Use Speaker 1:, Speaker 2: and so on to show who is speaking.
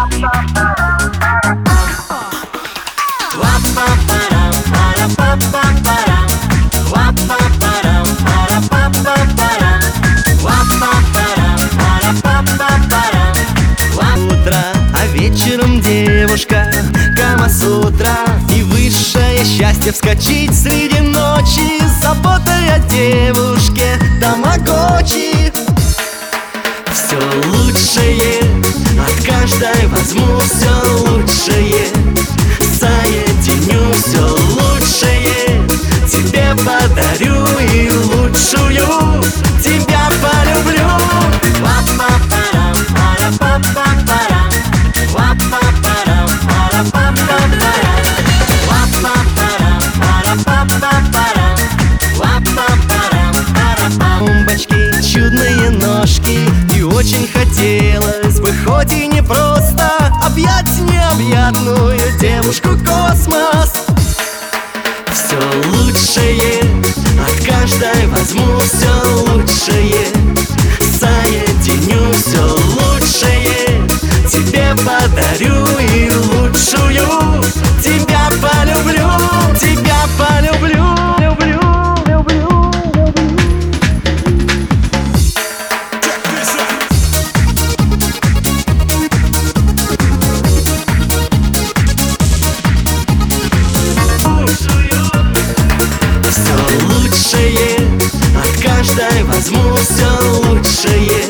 Speaker 1: Утро, а вечером девушка Камасутра. И высшее счастье вскочить среди ночи, заботой о девушке тамагочи. Все лучшее от каждой возьму, все лучшее соединю, все лучшее тебе подарю, и лучшую тебя полюблю. Бомбочки, чудные ножки, и очень хотелось бы, хоть и не просто, объять необъятную девушку космос. Все лучшее от каждой возьму, все лучшее соединю, все лучшее тебе подарю, и лучшую тебя полюблю, тебя полюблю. Все лучшее от каждой возьму, все лучшее